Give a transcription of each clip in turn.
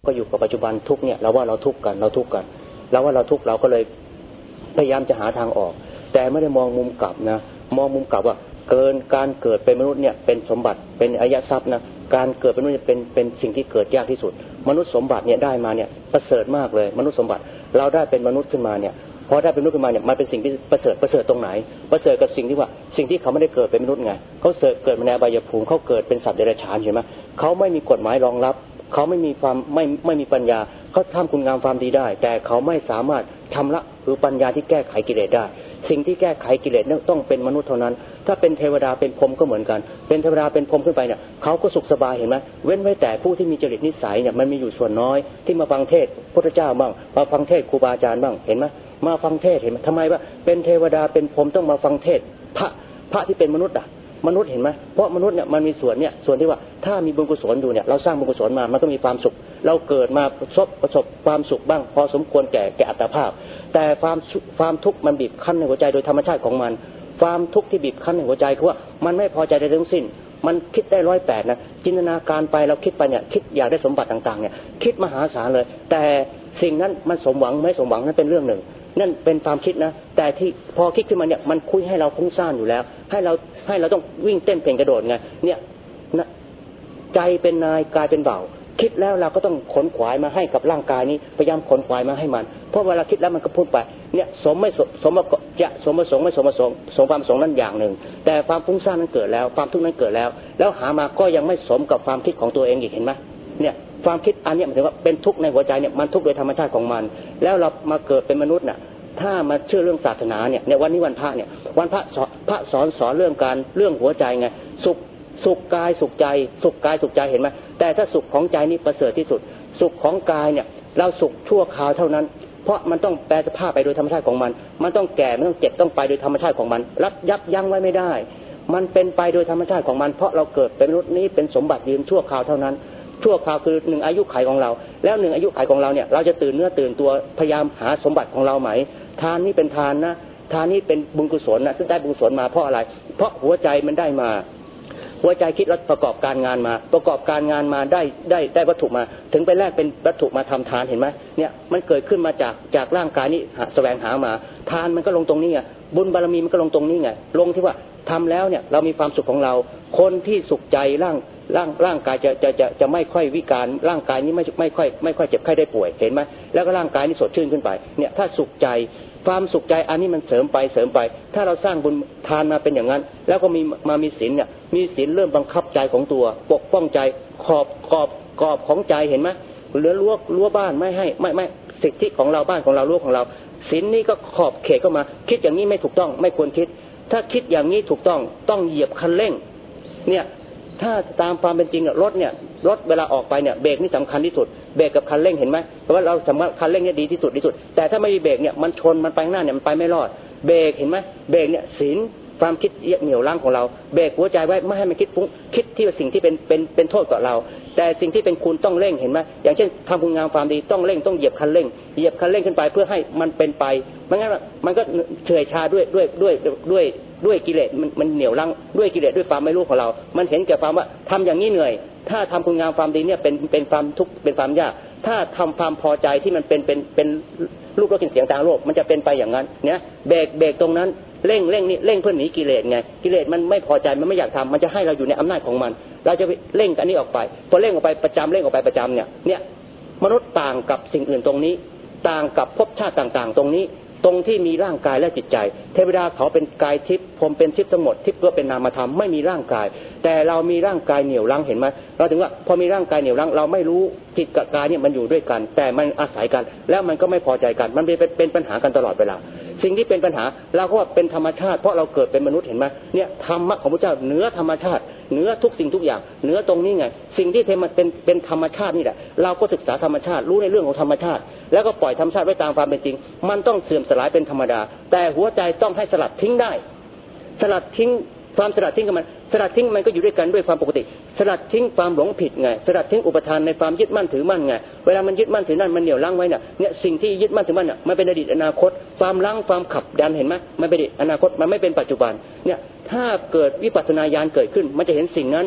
ก็อยู่กับปัจจุบันทุกเนี่ยเราว่าเราทุกข์กันเราว่าเราทุกข์เราก็เลยพยายามจะหาทางออกแต่ไม่ได้มองมุมกลับนะมองมุมกลับว่าการเกิดเป็นมนุษย์เนี่ยเป็นสมบัติเป็นอริยทรัพย์นะการเกิดเป็นมนุษย์เป็นสิ่งที่เกิดยากที่สุดมนุษย์สมบัติเนี่ยได้มาเนี่ยประเสริฐมากเลยมนุษย์สมบัติเราได้เป็นมนุษย์ขึ้นมาเนี่ยพอได้เป็นมนุษย์ขึ้นมาเนี่ยมันเป็นสิ่งที่ประเสริฐตรงไหนประเสริฐกับสิ่งที่เขาไม่ได้เกิดเป็นมนุษย์ไงเขาเกิดมาในอบายภูมิเขาเกิดเป็นสัตว์เดรัจฉานเห็นไหมเขาไม่มีกฎหมายรองรับเขาไม่มีความไม่มีปัญญาเขาทำคุณงามความดีได้แต่เขาไม่สามารถชำระหรือปัญญาที่แก้ไขกิเลสได้สิ่งที่แก้ไขกิเลสต้องเป็นมนุษย์เท่านั้นถ้าเป็นเทวดาเป็นพรหมก็เหมือนกันเป็นเทวดาเป็นพรหมขึ้นไปเนี่ยเขาก็สุขสบายเห็นไหมเว้นไว้แต่ผู้ที่มีจริตนิสัยเนี่ยมันมีอยู่ส่วนน้อยที่มาฟังเทศพุทธเจ้าบ้างมาฟังเทศครูบาอาจารย์บ้างเห็นไหมมาฟังเทศเห็นไหมทำไมว่าเป็นเทวดาเป็นพรหมต้องมาฟังเทศพระที่เป็นมนุษย์มนุษย์เห็นไหมเพราะมนุษย์เนี่ยมันมีส่วนที่ว่าถ้ามีบุญกุศลอยู่เนี่ยเราสร้างบุญกุศลมามันก็มีความสุขเราเกิดมาประสบความสุขบ้างพอสมควรแก่อัตภาพแต่ความทุกข์มันบีบคั้นในหัวใจโดยธรรมชาติของมันความทุกข์ที่บีบคั้นในหัวใจคือว่ามันไม่พอใจใดทั้งสิ้นมันคิดได้108นะจินตนาการไปเราคิดไปเนี่ยคิดอยากได้สมบัติต่างๆเนี่ยคิดมหาศาลเลยแต่สิ่งนั้นมันสมหวังไม่สมหวังนั้นเป็นเรื่องหนึ่งนั่นเป็นความคิดนะแต่ที่พอคิดขึ้นมาเนี่ยมันคุยให้เราฟุ้งซ่านอยู่แล้วให้เราต้องวิ่งเต้นเพ่งกระโดดไงเนี่ยใจเป็นนายกายเป็นเบาคิดแล้วเราก็ต้องขนขวายมาให้กับร่างกายนี้พยายามขนขวายมาให้มันเพราะเวลาคิดแล้วมันก็พุ่งไปเนี่ยสมไม่สมจะสมประสงค์ไม่สมประสงค์สมความประสงค์นั้นอย่างหนึ่งแต่ความฟุ้งซ่านนั้นเกิดแล้วความทุกข์นั้นเกิดแล้วหามาก็ยังไม่สมกับความคิดของตัวเองอีกเห็นไหมเนี่ยความคิดอันนี้หมายถึงว่าเป็นทุกข์ในหัวใจเนี่ยมันทุกข์โดยธรรมชาติของมันแล้วเรามาเกิดเป็นมนุษย์น่ะถ้ามาเชื่อเรื่องศาสนาเนี่ยวันนี้วันพระเนี่ยวันพระสอนเรื่องหัวใจไงสุขกายสุขใจเห็นไหมแต่ถ้าสุขของใจนี่ประเสริฐที่สุดสุขของกายเนี่ยเราสุขชั่วคราวเท่านั้นเพราะมันต้องแปรสภาพไปโดยธรรมชาติของมันต้องแก่มันต้องเจ็บต้องไปโดยธรรมชาติของมันยับยั้งไว้ไม่ได้มันเป็นไปโดยธรรมชาติของมันเพราะเราเกิดเป็นมนุษย์นี้เป็นสมบัติยืนชั่วคราวเท่านั้นชั่วคราวคือ1อายุขัยของเราแล้ว1อายุขัยของเราเนี่ยเราจะตื่นเนื้อตื่นตัวพยายามหาสมบัติของเราไหมทานนี่เป็นทานนะทานนี่เป็นบุญกุศลนะซึ่งได้บุญกุศลมาเพราะอะไรเพราะหัวใจมันได้มาหัวใจคิดแล้วประกอบการงานมาได้วัตถุมาถึงไปแลกเป็นวัตถุมาทำทานเห็นไหมเนี่ยมันเกิดขึ้นมาจากร่างกายนี้แสวงหามาทานมันก็ลงตรงนี้ไงบุญบารมีมันก็ลงตรงนี้ไงลงที่ว่าทำแล้วเนี่ยเรามีความสุขของเราคนที่สุขใจร่างกายจะไม่ค่อยวิการร่างกายนี้ไม่ค่อยเจ็บไข้ได้ป่วยเห็นไหมแล้วก็ร่างกายนี้สดชื่นขึ้นไปเนี่ยถ้าสุขใจความสุขใจอันนี้มันเสริมไปถ้าเราสร้างบุญทานมาเป็นอย่างนั้นแล้วก็มีศีลเนี่ยมีศีลเริ่มบังคับใจของตัวปกป้องใจขอบของใจเห็นไหมเหลือรั้วบ้านไม่ให้ไม่สิทธิของเราบ้านของเรารั้วของเราศีลนี่ก็ขอบเขตเข้ามาคิดอย่างนี้ไม่ถูกต้องไม่ควรคิดถ้าคิดอย่างนี้ถูกต้องเหยียบคันเร่งเนี่ยถ้าตามความเป็นจริงรถเวลาออกไปเนี่ยเบรกนี่สำคัญที่สุดเบรกกับคันเร่งเห็นไหมเพราะว่าเราสามารถคันเร่งเนี่ยดีที่สุดแต่ถ้าไม่มีเบรกเนี่ยมันชนมันไปข้างหน้าเนี่ยมันไปไม่รอดเบรกเห็นไหมเบรกเนี่ยศีลความคิดเหนี่ยวรั้งของเราเบรกหัวใจไว้ไม่ให้มันคิดที่สิ่งที่เป็นโทษต่อเราแต่สิ่งที่เป็นคุณต้องเร่งเห็นไหมอย่างเช่นทำคุณงามความดีต้องเร่งต้องเหยียบคันเร่งขึ้นไปเพื่อให้มันเป็นไปไม่งั้นมันก็เฉื่อยชาด้วยกิเลสมันเหนี่ยวรั้งด้วยกิเลสด้วยความไม่รู้ของเรามันเห็นแก่ความว่าทำอย่างนี้เหนื่อยถ้าทำคุณงามความดีเนี่ยเป็นความทุกข์เป็นความยากถ้าทำความพอใจที่มันเป็นรูปรสกลิ่นเสียงทางโลกมันจะเป็นไปอย่างนั้นเนี่ยเบรกตรงนั้นเร่งนี่เร่งเพื่อหนีกิเลสไงกิเลสมันไม่พอใจมันไม่อยากทำมันจะให้เราอยู่ในอำนาจของมันเราจะเร่งกันนี้ออกไปพอเร่งออกไปประจำเนี่ยมนุษย์ต่างกับสิ่งอื่นตรงนี้ต่างกับภพชาติต่างๆตรงนี้ตรงที่มีร่างกายและจิตใจเทวดาเขาเป็นกายทิพย์พรหมเป็นทิพย์ทั้งหมดทิพย์ก็เป็นนามธรรมไม่มีร่างกายแต่เรามีร่างกายเหนี่ยวรั้งเห็นไหมเราถึงว่าพอมีร่างกายเหนี่ยวรั้งเราไม่รู้จิตกับกายเนี่ยมันอยู่ด้วยกันแต่มันอาศัยกันแล้วมันก็ไม่พอใจกันมันเป็นปัญหากันตลอดเวลาสิ่งที่เป็นปัญหาเราก็ว่าเป็นธรรมชาติเพราะเราเกิดเป็นมนุษย์เห็นไหมเนี่ยธรรมะของพระเจ้าเหนือธรรมชาติเหนือทุกสิ่งทุกอย่างเหนือตรงนี้ไงสิ่งที่มันเป็นธรรมชาตินี่แหละเราก็ศึกษาธรรมชาติรู้ในเรื่องของธรรมชาติแล้วก็ปล่อยธรรมชาติไว้ตามความเป็นจริงมันต้องเสื่อมสลายเป็นธรรมดาแต่หัวใจต้องให้สลัดทิ้งได้สลัดทิ้งความสลัดทิ้งกับมันสลัดทิ้งมันก็อยู่ด้วยกันด้วยความปกติสลัดทิ้งความหลงผิดไงสลัดทิ้งอุปทานในความยึดมั่นถือมั่นไงเวลามันยึดมั่นถือนั่นมันเหนี่ยวรั้งไว้เนี่ยสิ่งที่ยึดมั่นถือมั่นมันเป็นอดีตอนาคตความรั้งความขับดันเห็นไหมมันเป็นอดีตอนาคตมันไม่เป็นปัจจุบันเนี่ยถ้าเกิดวิปัสสนาญาณเกิดขึ้นมันจะเห็นสิ่งนั้น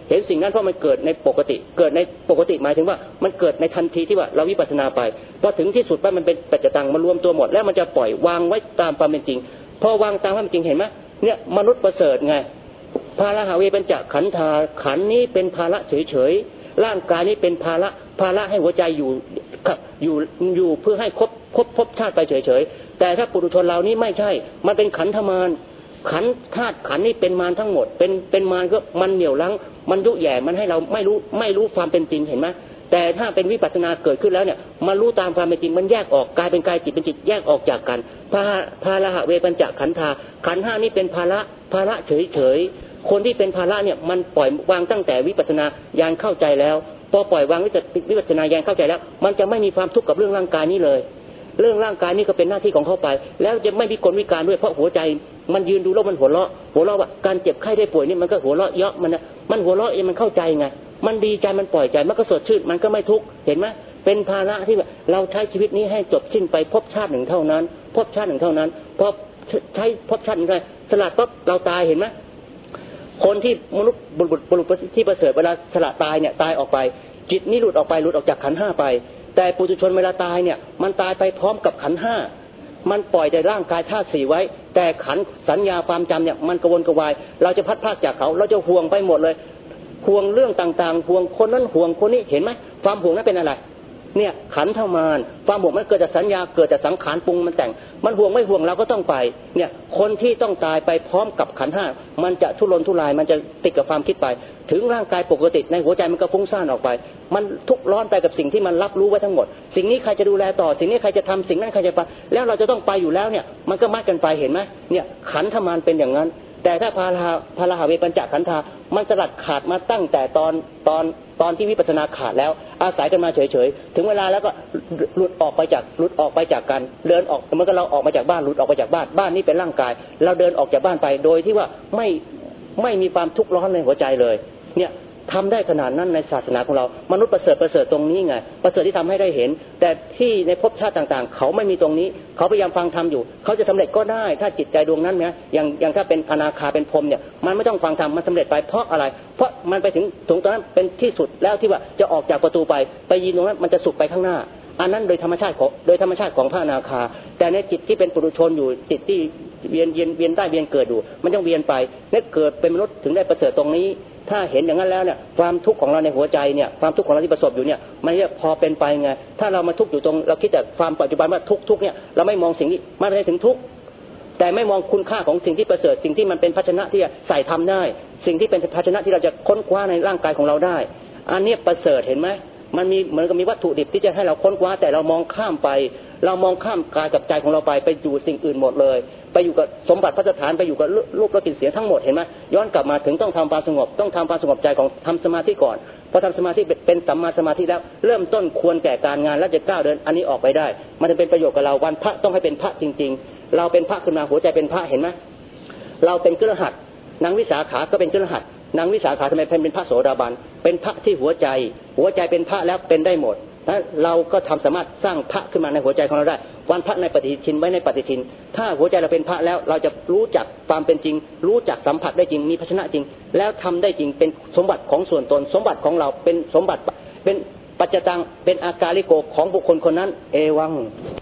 เห็นสิ่งนั้นเพราะมันเกิดในปกติหมายถึงว่ามันเกิดในทันทีที่ว่าเราวิปัสสนาไปพอถึงที่สุดว่ามันเป็นปัจจตังมารวมตัวหมดแล้วมันจะปล่อยวางไว้ตามความเป็นจริงพอวางตามความเป็นจริงเห็นไหมเนี่ยมนุษย์ประเสริฐไงภาระหาเวปัญจขันธาขันนี้เป็นภาระเฉยๆร่างกายนี้เป็นภาระให้หัวใจอยู่เพื่อให้ครบภพชาติไปเฉยๆแต่ถ้าปุถุชนเรานี้ไม่ใช่มันเป็นขันธมารขันธาตุขันนี้เป็นมารทั้งหมดเป็นมารก็มันเหนี่ยวรั้งมันยุแย่มันให้เราไม่รู้ความเป็นจริงเห็นไหมแต่ถ้าเป็นวิปัสสนาเกิดขึ้นแล้วเนี่ยมารู้ตามความเป็นจริงมันแยกออกกายเป็นกายจิตเป็นจิตแยกออกจากกันภาระหะเวปัญจขันธาขันธ์ห้านี่เป็นภาระเฉยๆคนที่เป็นภาระเนี่ยมันปล่อยวางตั้งแต่วิปัสสนาญาณเข้าใจแล้วพอปล่อยวางวิปัสสนาญาณเข้าใจแล้วมันจะไม่มีความทุกข์กับเรื่องร่างกายนี้เลยเรื่องร่างกายนี่ก็เป็นหน้าที่ของเขาไปแล้วจะไม่มีกลวิการด้วยเพราะหัวใจมันยืนดูแล้วมันหัวเราะว่าการเจ็บไข้ได้ป่วยนี่มันก็หัวเราะเยาะมันหัวเราะเองมันเข้าใจไงมันดีใจมันปล่อยใจมันก็สดชื่นมันก็ไม่ทุกข์เห็นไหมเป็นภาระที่เราใช้ชีวิตนี้ให้จบสิ้นไปภพชาติหนึ่งเท่านั้นภพชาติหนึ่งเท่านั้นพอใช้ภพชาติหนึ่งได้สละปั๊บเราตายเห็นไหมคนที่มนุษย์บุรุษที่ประเสริฐเวลาสละตายเนี่ยตายออกไปจิตนี่หลุดออกจากขันธ์ห้าไปแต่ปุถุชนเวลาตายเนี่ยมันตายไปพร้อมกับขันธ์ห้ามันปล่อยแต่ร่างกายธาตุสี่ไว้แต่ขันธ์สัญญาความจำเนี่ยมันกระวนกระวายเราจะพัดพรากจากเขาเราจะห่วงไปหมดเลยห่วงเรื่องต่างๆห่วงคนนั้นห่วงคนนี้เห็นไหมความห่วงนั้นเป็นอะไรเนี่ยขันธ์ธมารความห่วงมันเกิดจากสัญญาเกิดจากสังขารปรุงมันแต่งมันห่วงไม่ห่วงเราก็ต้องไปเนี่ยคนที่ต้องตายไปพร้อมกับขันธ์ห้ามันจะทุรนทุรายมันจะติดกับความคิดไปถึงร่างกายปกติในหัวใจมันก็ฟุ้งซ่านออกไปมันทุกข์ร้อนไปกับสิ่งที่มันรับรู้ไว้ทั้งหมดสิ่งนี้ใครจะดูแลต่อสิ่งนี้ใครจะทำสิ่งนั้นใครจะไปแล้วเราจะต้องไปอยู่แล้วเนี่ยมันก็มัดกันไปเห็นไหมเนี่ยขันธ์ธมารเป็นอย่างนั้นแต่ถ้าภาระหะเวปัญจขันธามันสลัดขาดมาตั้งแต่ตอนที่วิปัสสนาขาดแล้วอาศัยกันมาเฉยๆถึงเวลาแล้วก็หลุดออกไปจากกันเดินออกเหมือนกับเราออกมาจากบ้านหลุดออกไปจากบ้านนี้เป็นร่างกายเราเดินออกจากบ้านไปโดยที่ว่าไม่มีความทุกข์ร้อนในหัวใจเลยเนี่ยทำได้ขนาดนั้นในศาสนาของเรามนุษย์ประเสริฐตรงนี้ไงประเสริฐที่ทำให้ได้เห็นแต่ที่ในภพชาติต่างๆเขาไม่มีตรงนี้เขาพยายามฟังธรรมอยู่เขาจะสำเร็จก็ได้ถ้าจิตใจดวงนั้นเนี่ยอย่างถ้าเป็นอนาคาเป็นพรหมเนี่ยมันไม่ต้องฟังธรรมมันสำเร็จไปเพราะอะไรเพราะมันไปถึงตรงนั้นเป็นที่สุดแล้วที่ว่าจะออกจากประตูไปยืนตรงนั้นมันจะสุดไปข้างหน้าอันนั้นโดยธรรมชาติของพระอนาคาแต่ในจิตที่เป็นปุถุชนอยู่จิตที่เวียนได้เวียนเกิดอยู่มันต้องเวียนไปเนี่ยเกิดเป็นมนุษย์ถึงได้ประเสริฐตรงนี้ถ้าเห็นอย่างนั้นแล้วเนี่ยความทุกข์ของเราในหัวใจเนี่ยความทุกข์ของเราที่ประสบอยู่เนี่ยมันจะพอเป็นไปไงถ้าเรามาทุกข์อยู่ตรงเราคิดแต่ความปัจจุบันว่าทุกข์เนี่ยเราไม่มองสิ่งนี้มันไม่ถึงทุกข์แต่ไม่มองคุณค่าของสิ่งที่ประเสริฐสิ่งที่มันเป็นภาชนะที่จะใส่ทำได้สิ่งที่เป็นภาชนะที่เราจะค้นคว้าในร่างกายของเราได้อันนี้ประเสริฐเห็นไหมมันมีเหมือนกับมีวัตถุดิบที่จะให้เราค้นคว้าแต่เรามองข้ามไปเรามองข้ามกายกับใจของเราไปอยู่สิ่งอื่นหมดเลยไปอยู่กับสมบัติพัฒฐานไปอยู่กับรูปรสกลิ่นเสียงทั้งหมดเห็นไหมย้อนกลับมาถึงต้องทำความสงบต้องทำความสงบใจของทำสมาธิก่อนพอทำสมาธิเป็นสัมมาสมาธิแล้วเริ่มต้นควรแก่การงานแล้วจะก้าวเดินอันนี้ออกไปได้มันจะเป็นประโยชน์กับเราวันพระต้องให้เป็นพระจริงๆเราเป็นพระขึ้นมาหัวใจเป็นพระเห็นไหมเราเป็นคฤหัสถ์นางวิสาขาก็เป็นคฤหัสถ์นางวิสาขาทำไมเป็นพระโสดาบันเป็นพระที่หัวใจเป็นพระแล้วเป็นได้หมดนะเราก็สามารถสร้างพระขึ้นมาในหัวใจของเราได้วันพระในปฏิทินไว้ในปฏิทินถ้าหัวใจเราเป็นพระแล้วเราจะรู้จักความเป็นจริงรู้จักสัมผัสได้จริงมีภาชนะจริงแล้วทำได้จริงเป็นสมบัติของส่วนตนสมบัติของเราเป็นสมบัติเป็นปัจจตังเป็นอาการลิโกของบุคคลคนนั้นเอวัง